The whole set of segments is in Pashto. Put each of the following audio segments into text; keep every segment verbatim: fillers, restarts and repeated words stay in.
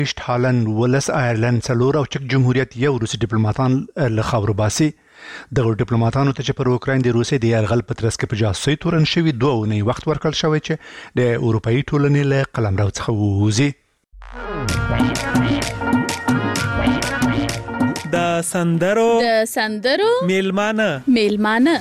هالند ولس آیرلند څلور او چک جمهوریت یو روسي ډیپلوماټان له خاورو باسي دغه ډیپلوماټانو ته چې پر اوکراین د روسي د یرغل په ترڅ کې په جاسوسي تورن شوی دوه اونۍ وخت ورکړل شوی چې د اروپאי ټولنې له قلمرو څخه ووځي. د سندرو د سندرو میلمانه میلمانه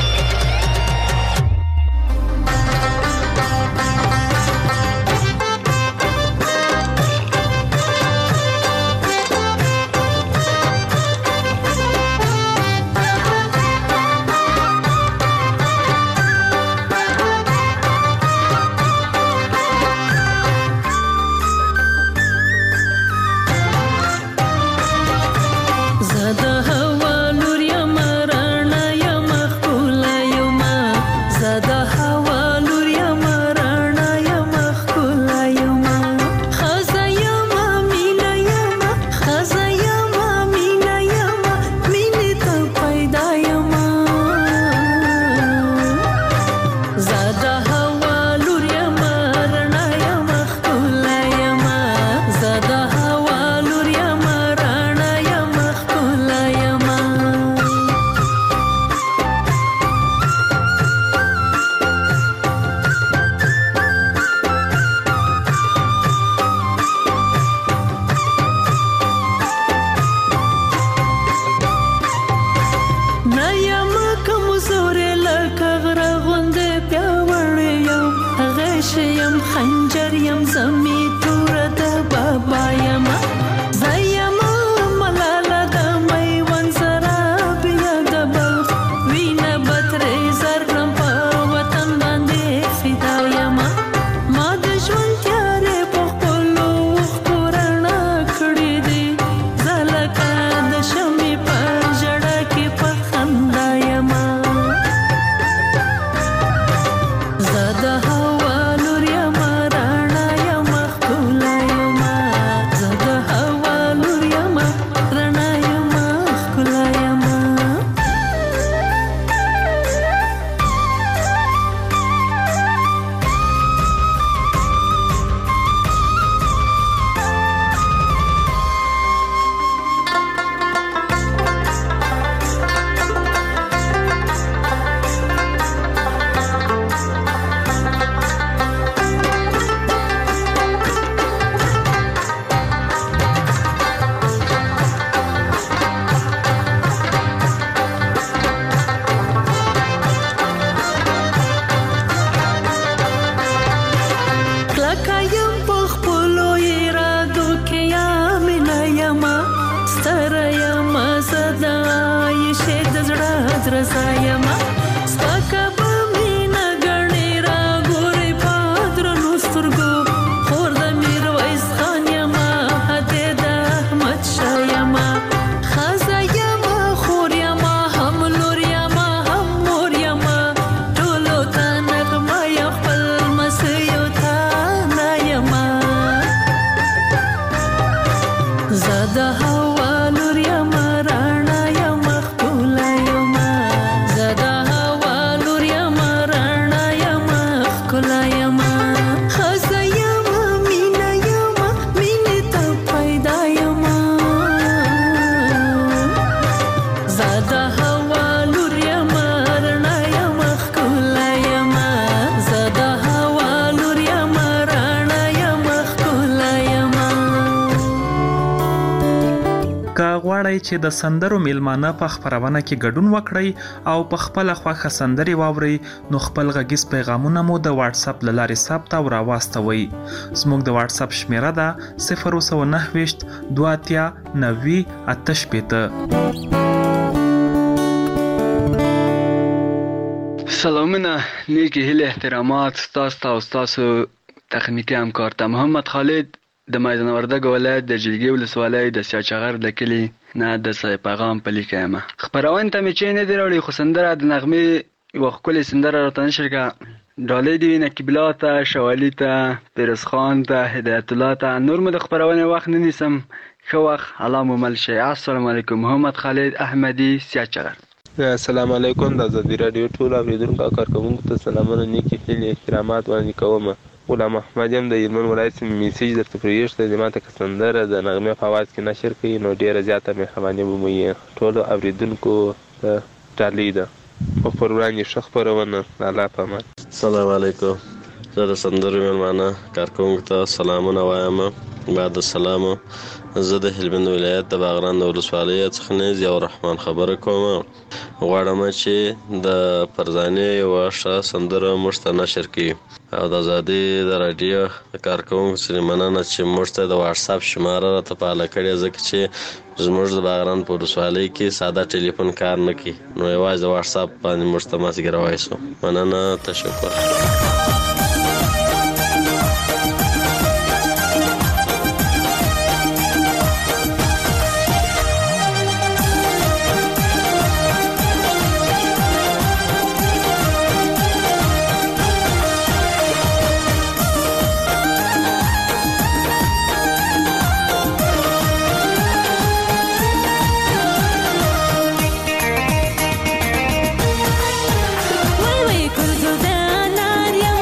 چې د سندرو میلمانه په خبرونه کې ګډون وکړي او په خپل خوښه سندري واوري نو خپل غږیز پیغامونه مو د واتس اپ لارې ثبت او راواستوي. زموږ د واتس اپ شمیره ده صفر نهه دوه اتیا نوي آتش پته. سلامونه، نیکی هیله احترامات تاسو ته او تاسو تخنیکی همکار ته. محمد خالد د میدان وردګ ولایت د جلگی ولسوالۍ د سیاچغر د کلی نه د سای پیغام په لیکم. خبرونه ته مې چې نه دی راوړي خو سندره د نغمه یو خپل سندره راته نشر کا ډالې دی نکیب الله ته، شوالی ته، پیرس خان ته، هدایت الله ته. نور مې د خبرونه وخت نه نیسم. خو وخت الله مو مل شي. السلام علیکم. محمد خالد احمدی سیاچغر. السلام علیکم. د ازادي رادیو ټول اوریدونکو او کارکوونکو ته سلامونه، نیکی هیلې احترامات وړاندې کوم. غلام محمد یم د هلمند ولایت میسج درته پرېږدي د ماته که سندره د نغمې په اواز کې نشر کوي نو ډېره زیاته مهرباني به مو وي ټولو اورېدونکو ته ډالۍ ده او پر وړاندې ښه خپرونه د الله په امان. السلام علیکم. زه د سندرو مېلمانه کارکوونکو ته سلامونه وایم. بعد السلام، زه د هلمند ولایت د باغران د ولسوالۍ څخه نیز یو رحمان خبره کوم. غواړم چې د فرزانې یوه ښه سندره موږ ته نشر کړي او د ازادۍ د راډیو د کارکوونکو څخه مننه چې موږ ته د واټساپ شماره راته فعاله کړې، ځکه چې زموږ د باغران په ولسوالۍ کې ساده ټلیفون کار نه کوي نو یوازې د واټساپ باندې موږ ته مازدیګروی شو. مننه، تشکر. وای وای کورزو د نار یم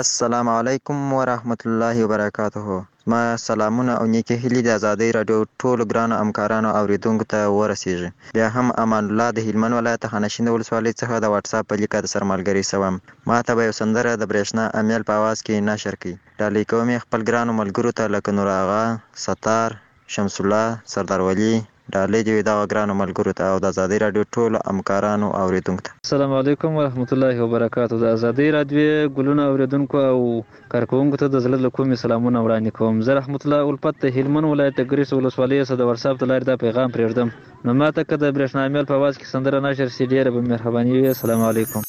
السلام علیکم ورحمت الله وبرکاته. ما سلامونه او نیکی هیلې د ازادۍ رادیو ټولو ګرانو همکارانو اوریدونکو ته ورسیږي. بیا هم امان الله د هلمند ولایت خانشین ولسوالۍ څخه د واتس اپ په لیکه د سرمالګري سوم. ما ته به یو سندره د برېښنا امیل په आवाज کې نشر کړي. ډالۍ کوم خپل ګرانو ملګرو ته لکه نور آغا، ستار، شمس الله، سردار ولی. ډالۍ دی دا ګرانو ملګرو ته او د ازادۍ رادیو ټولو همکارانو اوریدونکو ته. السلام علیکم ورحمت الله وبرکاته. د ازادۍ رادیو ګلونه اوریدونکو او کارکونکو ته د زړه له کومې سلامونه وړاندې کوم. زه رحمت الله الفت د هلمند ولایت د ګریس ولسوالۍ څخه د واتس اپ د لارې دا پیغام پرېږدم. نو ماته که د برېښنا امیل په आवाज کې سندره نشر سي ډېره به مهرباني وي. السلام علیکم.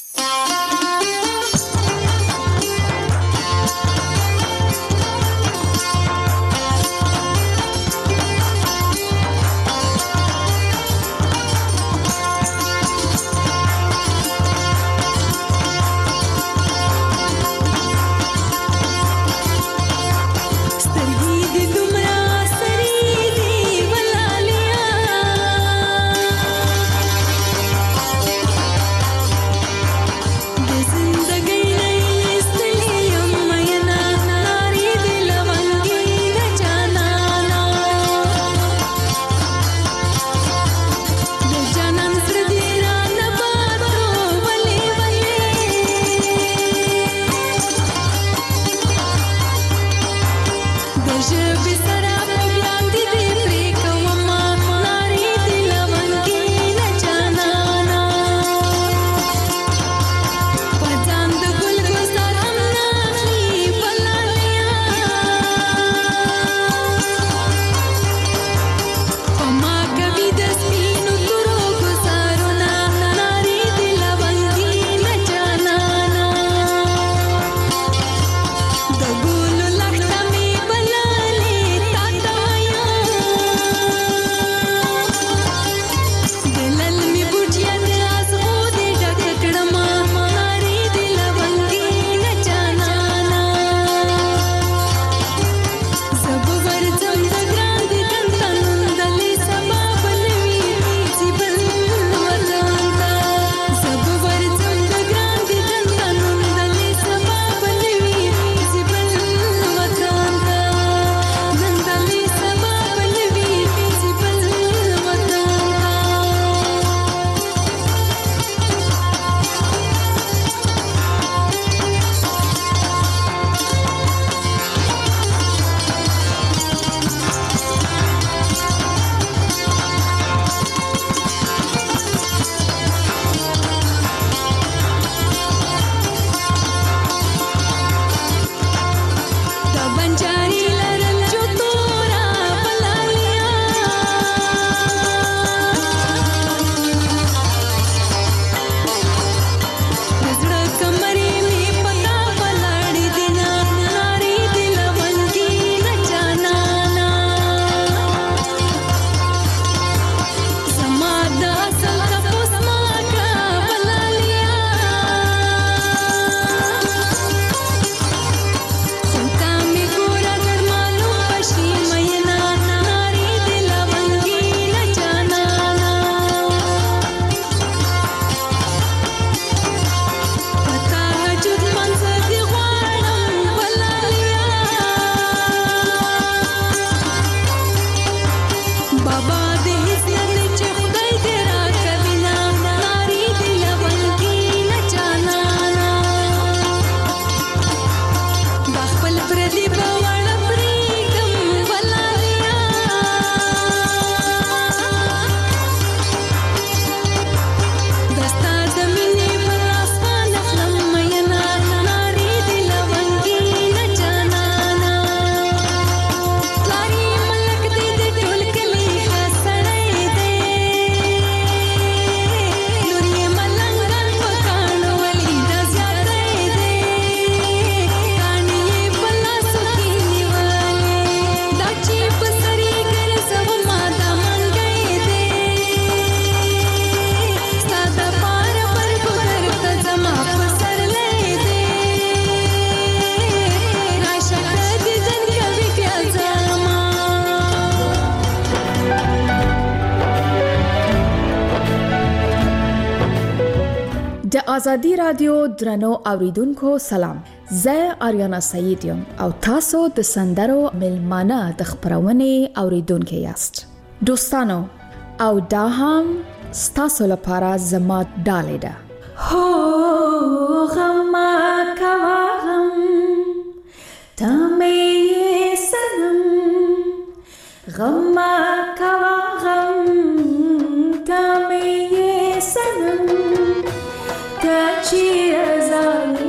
د ازادي رادیو درنو اوریدونکو سلام. زه آریانا سعید یم او تاسو د سندرو ملمانه د خبرونې اوریدونکو یاست. دوستانو او دا هم ستاسو لپاره زما ډالۍ ده. هو غم کوا غم تمه سنم غم کوا غم تمه سنم تچی ازالی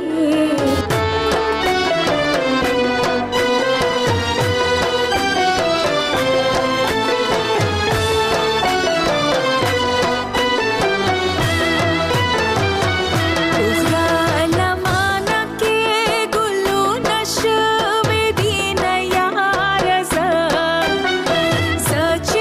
Such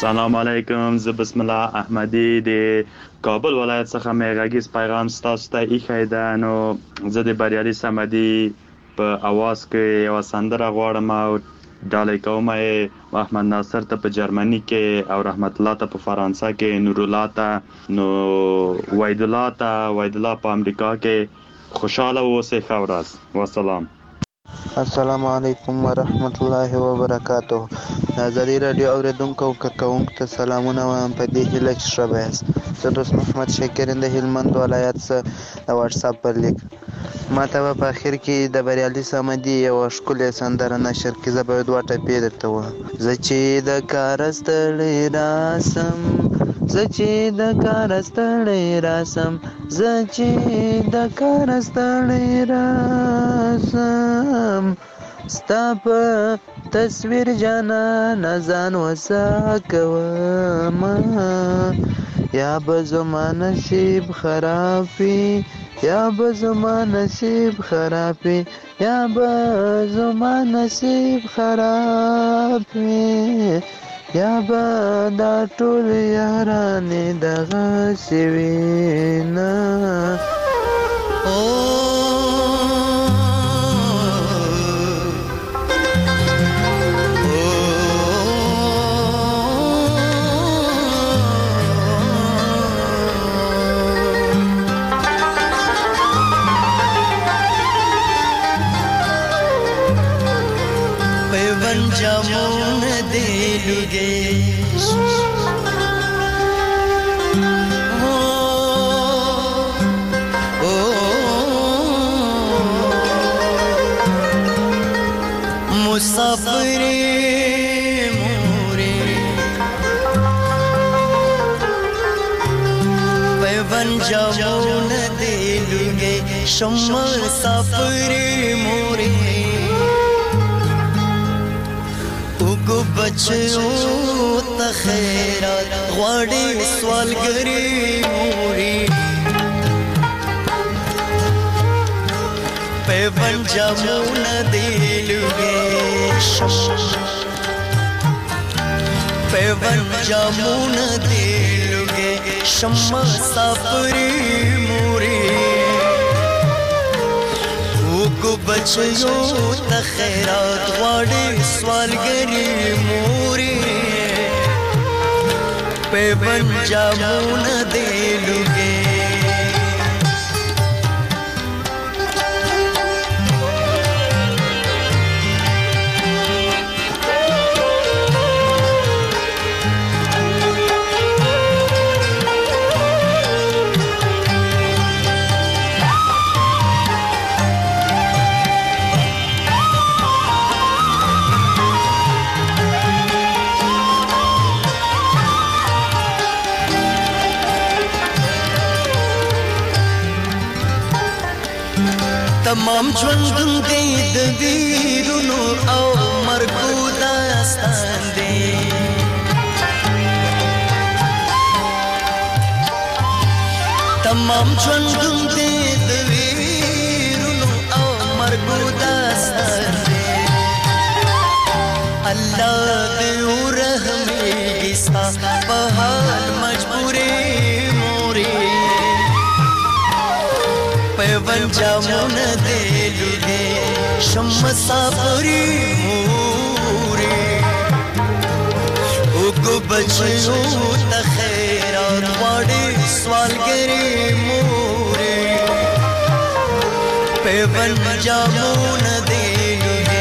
سلام علیکم. زه بسم الله احمدی د کابل ولایت څخه مې غږیز پیغام ستاسو ته ایښی ده. نو زه د بریالي صمدي په اواز کې یوه سندره غواړم او ډالۍ کوم یې محمد ناصر ته په جرمني کې او رحمت الله ته په فرانسه کې، نورالله ته، نو وحید الله ته، وحید الله په امریکا کې. خوشحاله اوسئ. ښه ورځ. والسلام. السلام علیکم ورحمت الله وبرکاته. د ازادي راډیو اوریدونکو او کارکوونکو ته سلامونه وایم په دې هیله چې ښه به یاست. زه دوست محمد شاکرین د هلمند ولایت څخه د واتساپ پر لیک ما ته به په اخر کې د بریالي صمدي یوه ښکلې سندره نشر کړي. زه به دوه ټپې درته وایم. زه چې د کاره ستړی راسم، زه چې د کاره ستړی راسم، زه چې د کاره ستړی راسم، ستا په تصویر جانانه ځان وسه کومه، یا به زما نصیب خراب وي، یا به زما نصیب خراب وي، یا به زما نصیب خراب وي، یا به دا ټول یارانې دغسې وي نه. جامون دیلوگه مسافر موری پیون جامون دیلوگه شما مسافر موری کو بچو ته خیرات غواړي سوالګری موري په پنجابون دیلوګې په پنجابون دیلوګې شمع سافری موري کو بچو ته خیرات غواړي سوالګری موري په پنجابون دیلوګې تمام ژوندون دی د ویرونو او مرګو داستان دی تمام ژوندون دی د ویرونو او مرګو داستان دی الله دې ورحمېږي ستا په حال مجبورې مورې پنجابون دیلوګې شمع سافری موري وګو بچو ته خیرات غواړي سوالګری موري په پنجابون دیلوګې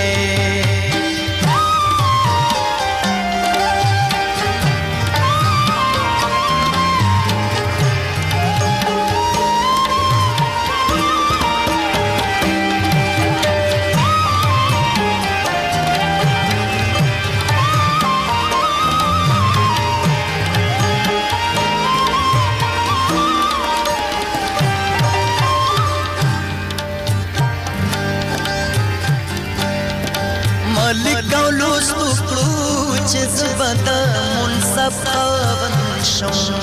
لګولو ستوکړو چې زبدا منصف خاون شم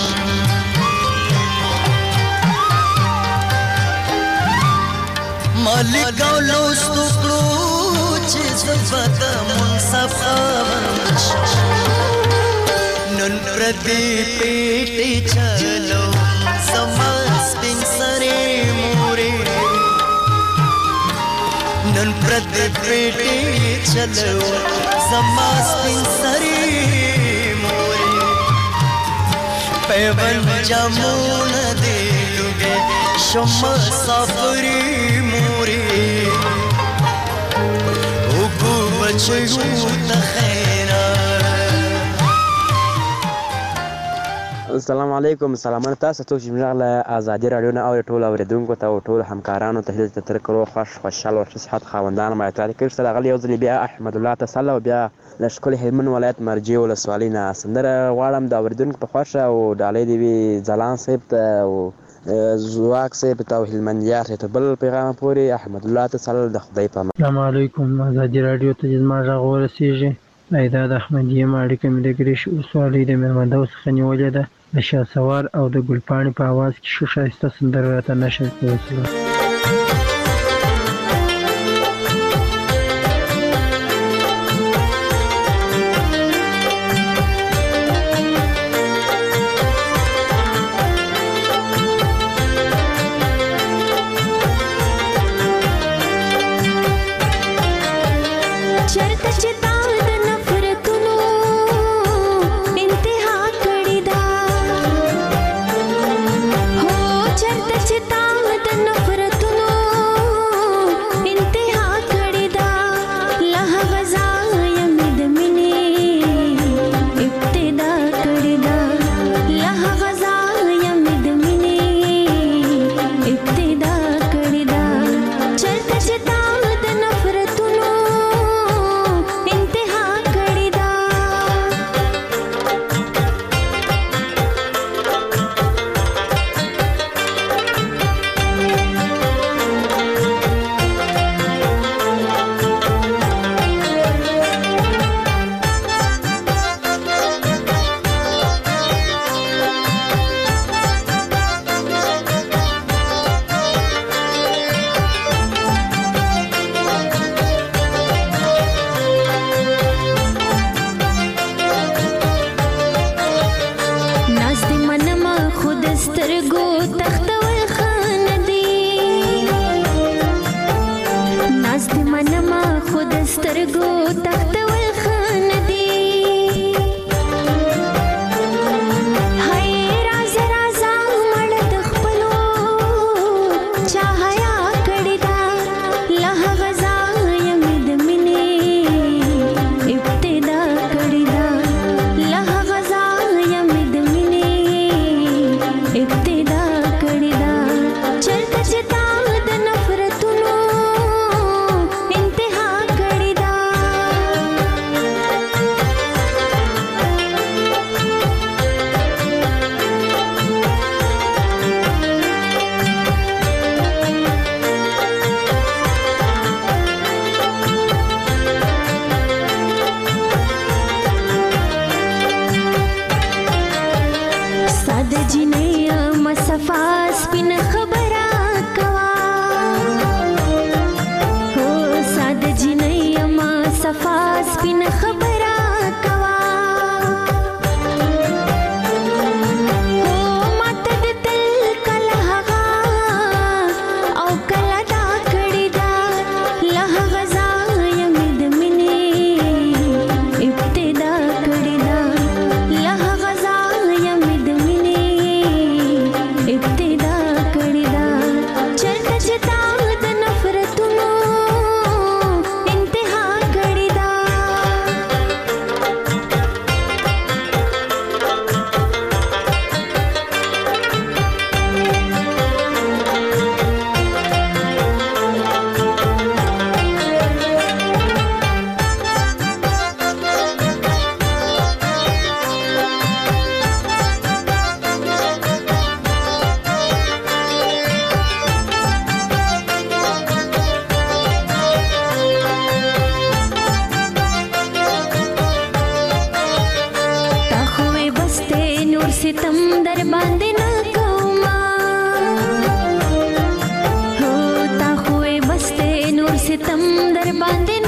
مالک ګولو ستوکړو چې زبدا منصف خاون شم نن پردې پیټې چلو زما سپین سرې مورې نن پردې پیټې چلو زما سپین سرې مورې پیوند جامونه دې لوګې شم مسافرې مورې وګو بچو ته خیره. السلام علیکم. سلامونه تاسو ته چې موږ له ازادي رادیو نه او ټول اوریدونکو ته او ټول همکارانو ته هیله تر کړو خوش خوشاله او صحت خاوندان ما ته کړ سره غلی یو ځل بیا احمد الله تسلا او بیا لشکل هلمند ولایت مرجع ولسوالۍ نه سندره غواړم د اوریدونکو په خوښه او ډالۍ دی وی ځلان صاحب ته او زواک صاحب ته او هلمندیار ته بل پیغام پوري احمد الله تسلا د خدای په امان. السلام علیکم. ازادي رادیو ته زما غږ ورسیږي. ایدا د احمدیه ماړیکه مې د ګریش وسوالۍ د مېرمندو څخه نیولې ده د شاسوار او د ګلپاڼې په اواز کې ښه ښایسته سندره راته نشر کوي.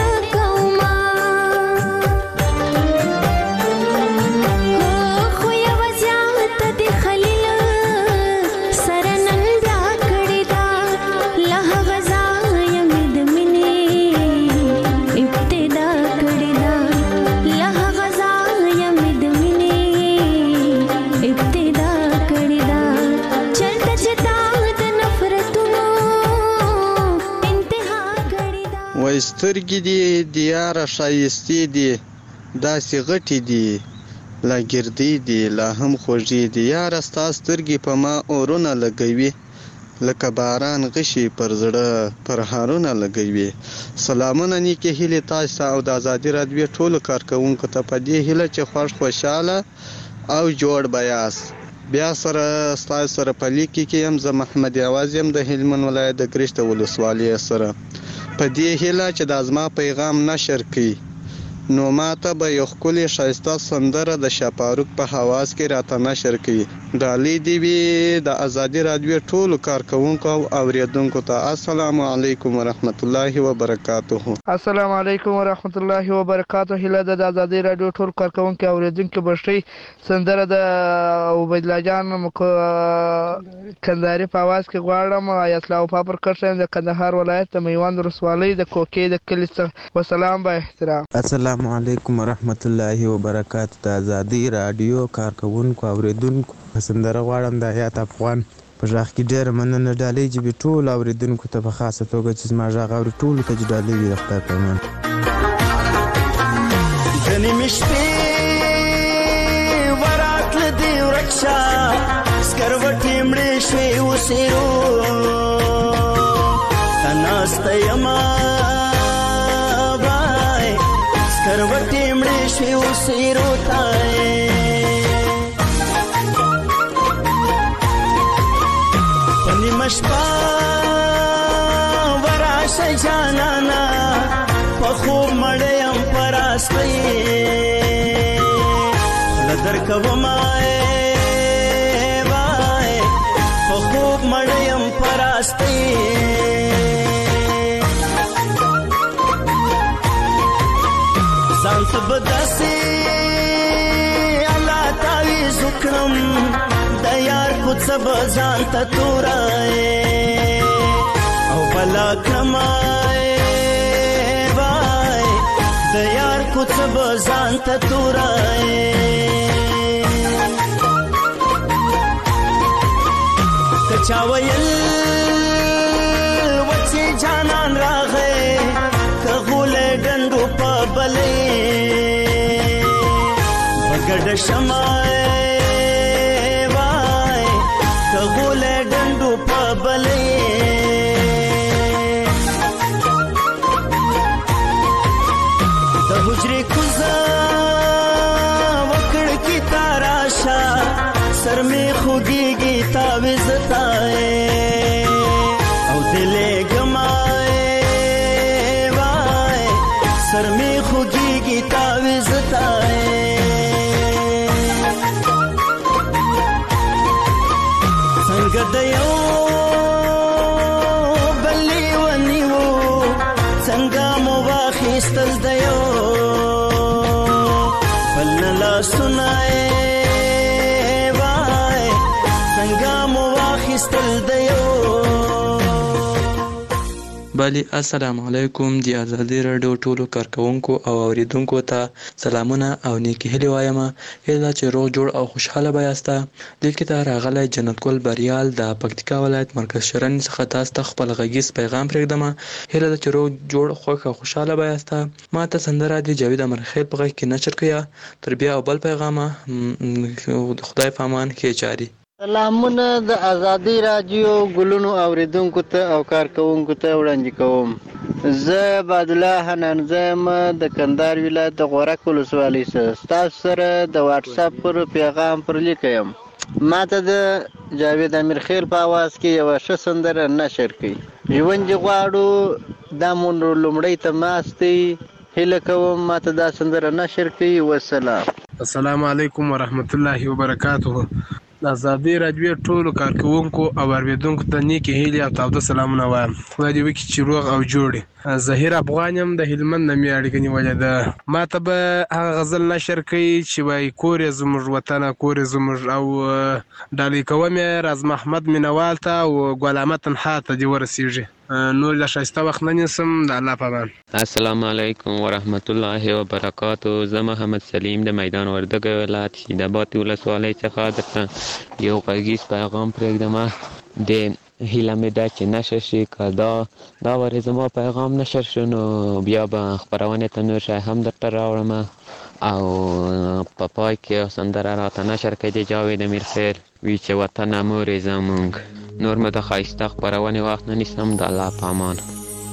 خو یو سترګې دي د یاره ښایستې دي داسې غټې دي لا ګردې دي لا هم خوږې دي یاره ستا سترګې په ما اورونه لګوي لکه باران غشي پر زړه پرهارونه لګوي. سلامونه نیکې هیلې تاسو ته او د ازادي راډیو ټولو کارکوونکو ته په دې هیله چې خوښ خوشحاله او جوړ به یاست. بیا سره ستاسو سره په لیکي کې یم زه محمد عوض یم د هلمند ولایت د ګرشت ولسوالۍ سره په دې هیله چې دا زما پیغام نشر کړي نو ماته به یو ښکلې ښایسته سندره د شاپاروک په حواس کې راته نشر کړي. ډالۍ دې وي د ازادي راډیو ټولو کارکوونکو او اورېدونکو ته. السلام علیکم ورحمت الله وبرکاته. السلام علیکم ورحمت الله وبرکاته. هیله ده د ازادي راډیو ټول کارکوونکو او اورېدونکو بشي سندره د عبید الله جان کندهاري په आवाज کې غواړم. اسلام په پر کښه د کندهار ولایت د میوند ولسوالۍ د کوکې د کلی څخه. والسلام با احترام. السلام علیکم ورحمت الله وبرکاته. د ازادي راډیو کارکوونکو او اورېدونکو سندره غواړم د حیات افغان په غږ کې ډېره مننه. ډالۍ چې به ټول اورېدونکو ته په خاصه توګه چې زما غږ اوري ټولو ته چې ډالۍ وي د خدای په امان. د نیمې شپې وراتله دې ورک شه سکروټې مړې شوې اوسېرو ته ناسته یمه وای سکروټې مړې شوې اوسېرو ته مشپا وراشه جانانا پخو مړیم پراستی لدر کومای وای پخو مړیم پراستی ځان ته بداسي الله تعالی زکرم د یار کوڅ بزان ته تورای او بلا کمای وای د یار کوڅ بزان ته تورای کچا ویل وچی جانان راغې کغول ډندو په بلې بغډ شمای غول ډندو په بلې د حجرې کوزه وکړ کی تاراشا سر می خوږیږي تعویذ تای او دلې ګمای وای سر می خوږیږي تعویذ تای څنګه د یو بلې ونیو څنګه مو واخیستل د یو بل نه لاسونه وای څنګه مو واخیستل د یو. بلی السلام علیکم. د ازادي راډیو ټولو کارکوونکو او اوریدونکو ته سلامونه او نیکی هیلې وایم. هیله چې روغ جوړ او خوشحاله به یاست. لیکې ته راغلی جنت ګل بریال د پکتیکا ولایت مرکز شرن څخه تاسو ته خپل غږیز پیغام پرېږدم. هیله ده چې روغ جوړ خوښ او خوشحاله به یاست. ما ته سندره د جاوید امرخیل په غږ کې نشر کړه. تر بیا او بل پیغامه خدای په امان کې جاری. سلامونه د ازادي راډیو ګلونو اوریدونکو ته او کارکوونکو ته وړاندې کوم. زه عبدالله حنان زم د کندهار ولایت د غورک ولسوالۍ څخه تاسو سره د واتس اپ پر پیغام پر لیکم. ما ته د جاوید امیرخیل په आवाज کې یو ښه سندره نشر کړي. ژوند غواړو دا مونږ لومړی ته ماستي هیله کوم ما ته دا سندره نشر کړي. والسلام. السلام علیکم ورحمت الله وبرکاته. د ازادي راډیو ټولو کارکوونکو او اوریدونکو ته نیکې هیلې او تاوده سلامونه وایم. خدای دې وکړي چې روغ او جوړ یې. ظهیر افغان یم د هلمند نه مې اړیکه نیولې ده. ما ته به هغه غزل نشر کوي چې وایي کور یې زموږ وطنه کور یې زموږ او ډالۍ کوم یې راز محمد مینوال ته او ګل احمد تنها ته دې ورسیږي. نور له ښایسته وخت نه نیسم. د الله په امان. السلام علیکم ورحمت الله وبرکاته. زه محمد سلیم د میدان وردګ ولایت شیداباد ولسوالۍ څخه درته یو غږیز پیغام پرېږدم. د هیله مې ده چې نشر شي. که دا دا وارې زما پیغام نشر شو نو بیا به خپرونې ته نور شی هم درته راوړم او په پای کې سندره راته نشر کړي جاوید امیرخیل وی چې وطن مورې زمونږ. نور مې د ښایسته خپرونې وخت نه نیسم. د الله په امان.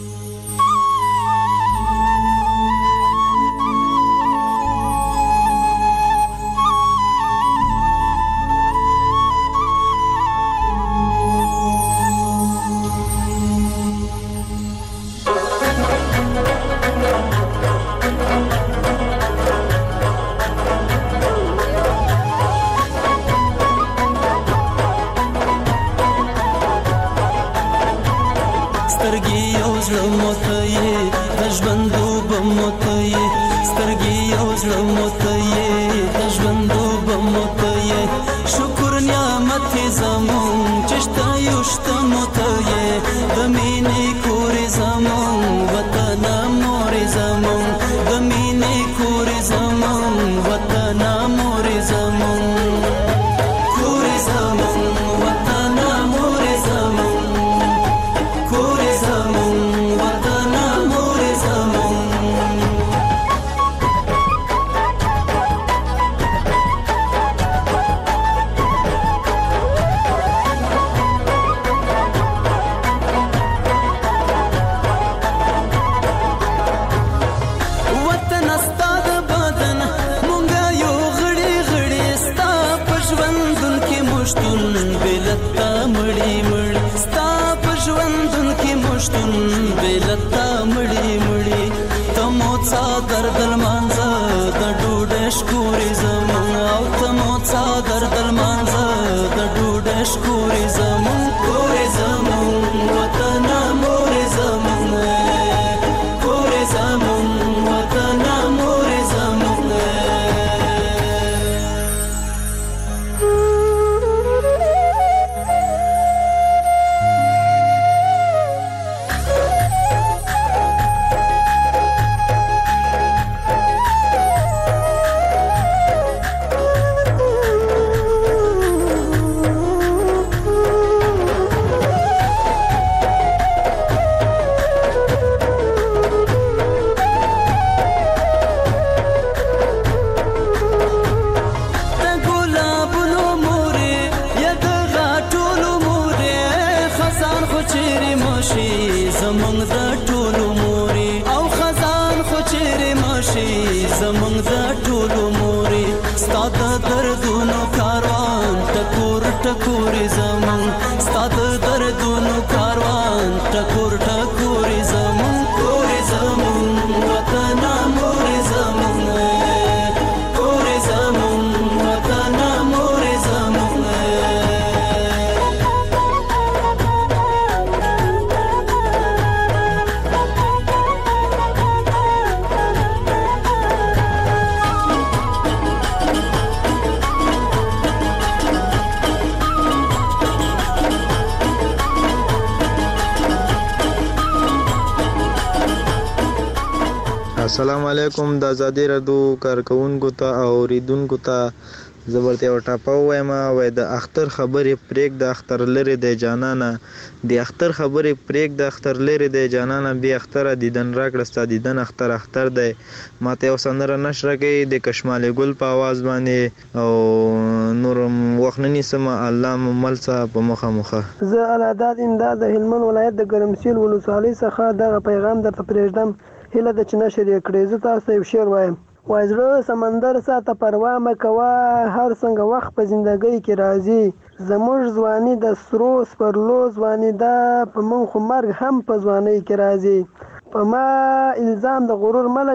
السلام علیکم. د ازادي راډیو کارکونکو ته او اوریدونکو ته زه ورته یو ټاپه ووایم. وایي د اختر خبرې پرېږده اختر لرې دی جانانه، د اختر خبرې پرېږده اختر لرې دی جانانه، بې اختره دیدن راکړه ستا دیدن اختر اختر دی. ماته یو سندره نشره کوي د کشمال ګل په آواز باندې او نور وخت نه نیسم. الله مو مل څه په مخه مخه. زه العداد امداد د هلمند ولایت د ګرمسیل ولسوالۍ څخه دغه پیغام درته پرېږدم. هیله ده چې نشر یې کړې. زه تاسو ته یو شعر وایم. وایي زړه سمندر ساته پروا مه کوه، هر څنګه وخت په زندګۍ کې راځي، زموږ ځواني د سرو سپرلو ځواني ده، په موږ خو مرګ هم په ځوانۍ کې راځي. په ما الزام د غرور مه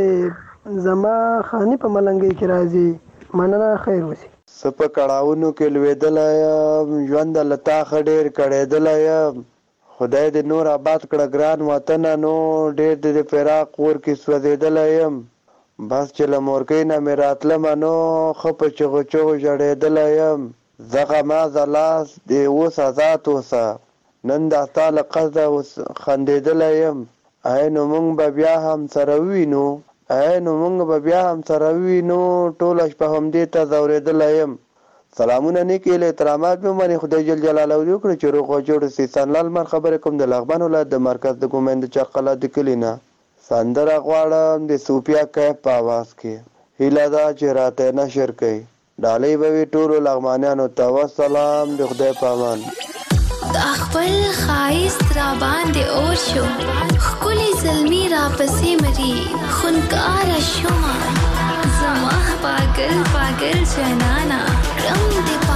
لګوئ، زما خاني په ملنګۍ کې راځي. مننه، خیر وشي. زه په کړاوونو کې لوېدلی یم، ژوند له تا ښه ډېر کړېدلی یم، خدای دې نور آباد کړه ګران وطنه، نو ډېر دې د فراق اور کې سوځېدلی یم، بس چې له مورکۍ نه مې راتلمه نو ښه په چغو چغو ژړېدلی یم. زغمه لاس دې اوس آزاد اوسه، نن دا ستا له قصده اوس خندېدلی یم. ای نو موږ به بیا هم سره ووینو، ای نو موږ به بیا هم سره ووینو، ټوله شپه همدې ته ځورېدلی یم. سلامونه نیکی له احترامات به منی خدای جل جلاله وکړي چې روغ او جوړ سي سنلال من خبره کوم د لغبن ولایت د مرکز د ګومند چقلا د کلینا سندره غواړم د سوپیا کې په आवाज کې هیله دا چې راته نشر کړي ډالۍ به ټول لغمانانو ته وسلام د خدای په امان د خپل خایست را باندې اور شو خولي زلمی را پسې مری خونکار شوما زما پاگل پاگل جنانا رم دې